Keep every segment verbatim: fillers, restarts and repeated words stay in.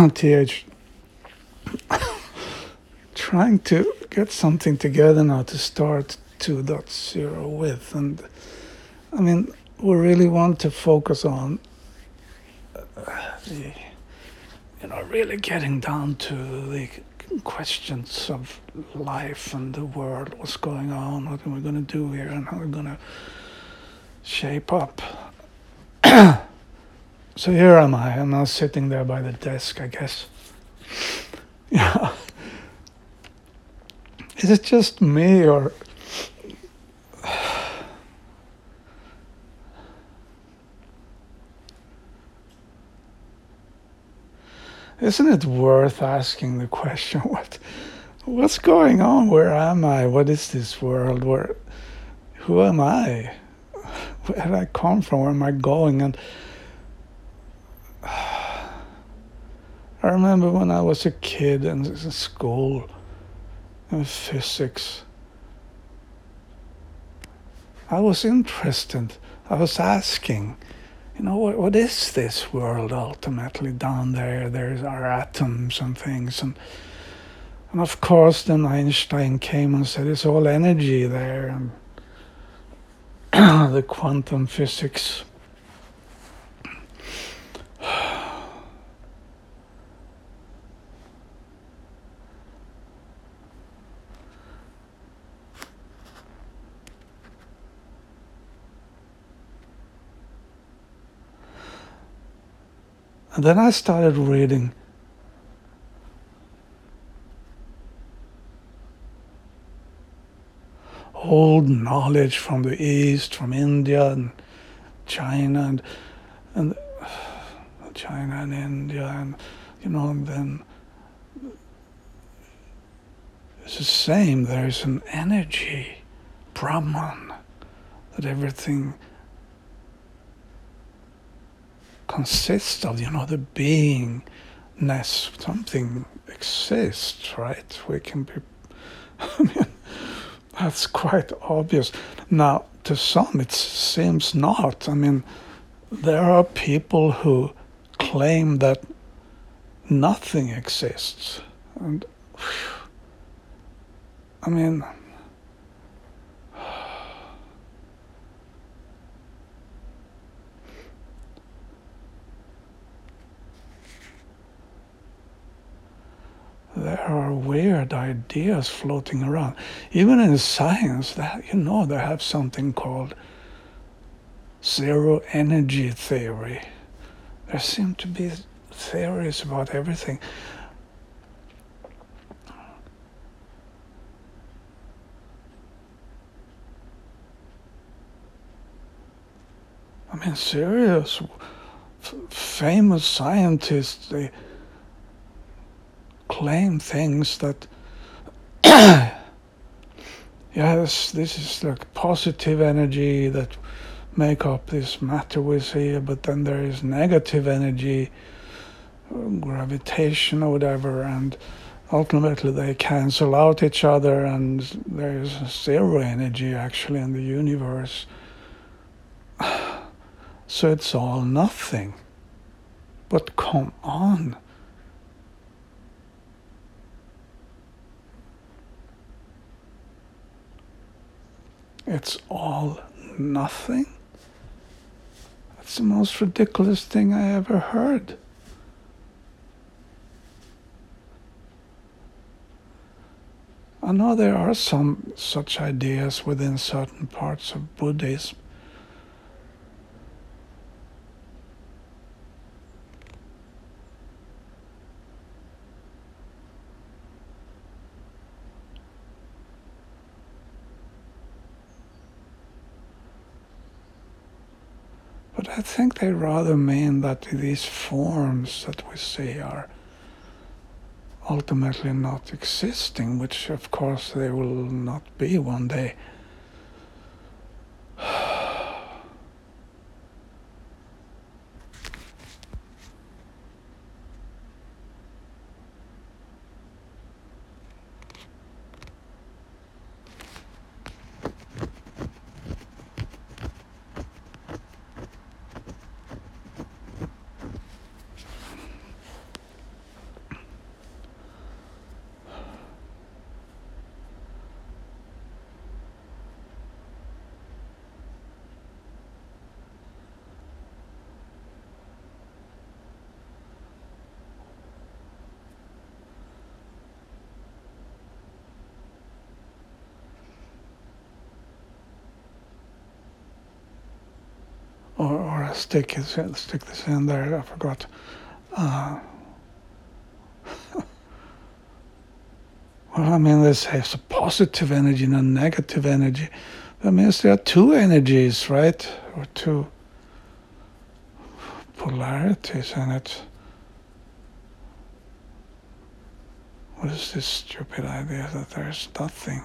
T H, trying to get something together now to start two point zero with. And I mean, we really want to focus on uh, the, you know, really getting down to the questions of life and the world, what's going on, what are we going to do here, and how we're going to shape up. So here am I. I'm now sitting there by the desk, I guess. Yeah. Is it just me, or isn't it worth asking the question, what what's going on? Where am I? What is this world? Where who am I? Where did I come from? Where am I going? And I remember when I was a kid and in school, in physics, I was interested. I was asking, you know, what, what is this world ultimately down there? There's our atoms and things. And, and of course, then Einstein came and said it's all energy there. And the quantum physics. And then I started reading old knowledge from the East, from India and China, and and China and India, and you know, and then it's the same. There's an energy, Brahman, that everything consists of, you know, the beingness, something exists, right? We can be, I mean, that's quite obvious. Now, to some it seems not. I mean, there are people who claim that nothing exists. And, I mean, there are weird ideas floating around. Even in science, that, you know, they have something called zero energy theory. There seem to be theories about everything. I mean, serious, f- famous scientists, they claim things that, yes, this is like positive energy that make up this matter we see, but then there is negative energy, gravitation or whatever, and ultimately they cancel out each other, and there is zero energy actually in the universe. So it's all nothing. But come on. It's all nothing? That's the most ridiculous thing I ever heard. I know there are some such ideas within certain parts of Buddhism. But I think they rather mean that these forms that we see are ultimately not existing, which of course they will not be one day. I'll stick, it, stick this in there, I forgot. Uh, well, I mean, this has a positive energy and a negative energy. That means there are two energies, right? Or two polarities in it. What is this stupid idea that there's nothing?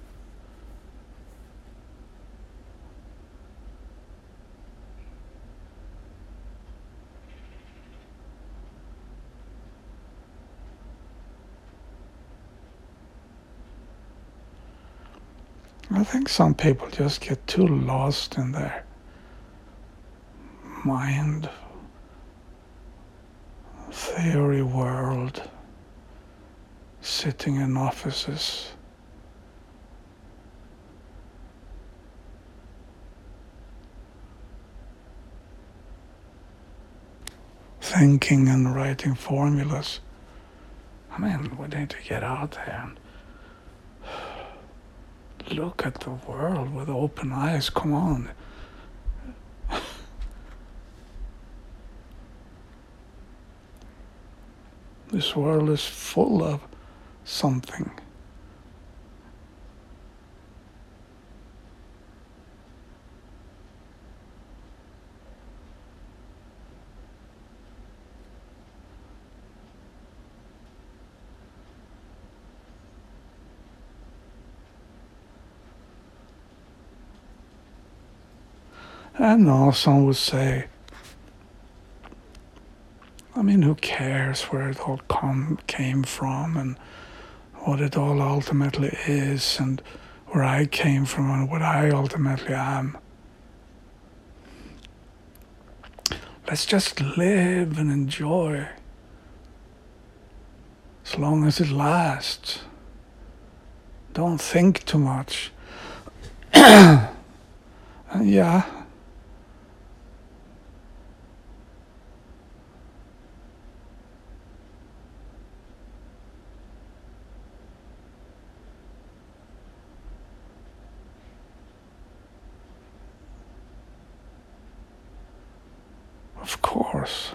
I think some people just get too lost in their mind theory world, sitting in offices, thinking and writing formulas. I mean, we need to get out there and look at the world with open eyes. Come on. This world is full of something. And now some would say, I mean, who cares where it all come, came from and what it all ultimately is and where I came from and what I ultimately am. Let's just live and enjoy as long as it lasts. Don't think too much. And yeah, of course.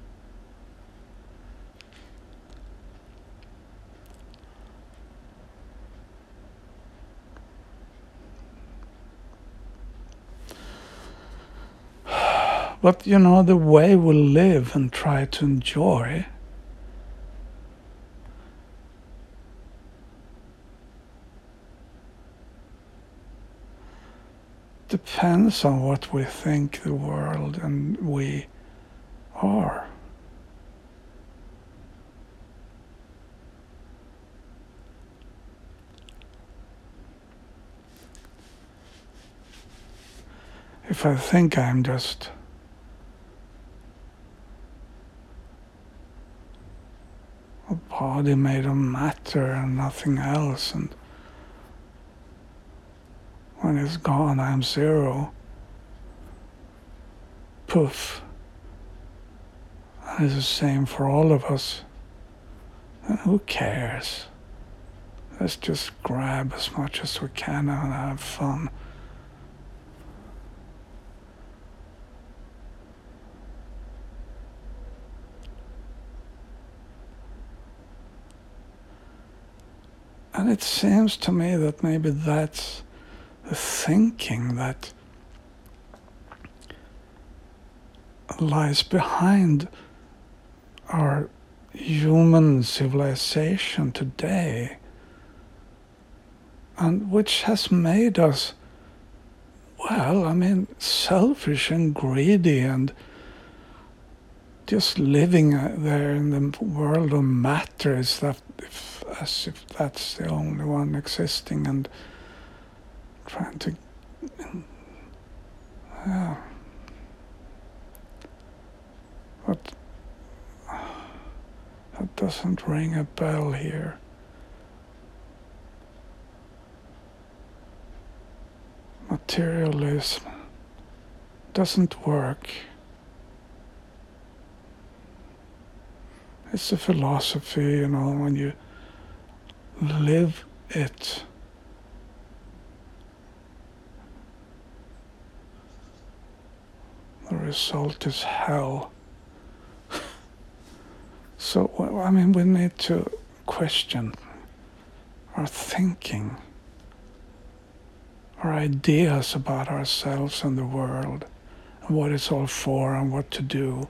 But, you know, the way we live and try to enjoy depends on what we think the world and we are. If I think I'm just a body made of matter and nothing else, and when it's gone I'm zero, poof, and it's the same for all of us, then who cares? Let's just grab as much as we can and have fun. And it seems to me that maybe that's the thinking that lies behind our human civilization today, and which has made us, well, I mean, selfish and greedy and just living there in the world of matter is that if, as if that's the only one existing, and trying to yeah. But that doesn't ring a bell here. Materialism doesn't work. It's a philosophy, you know, when you live it, the result is hell. So, I mean, we need to question our thinking, our ideas about ourselves and the world, and what it's all for and what to do.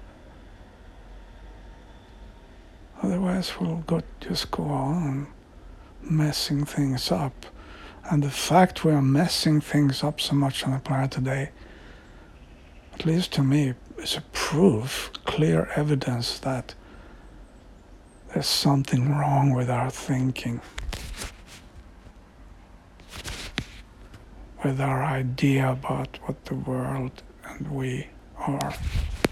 Otherwise, we'll go, just go on messing things up. And the fact we are messing things up so much on the planet today, at least to me, is a proof, clear evidence that there's something wrong with our thinking, with our idea about what the world and we are.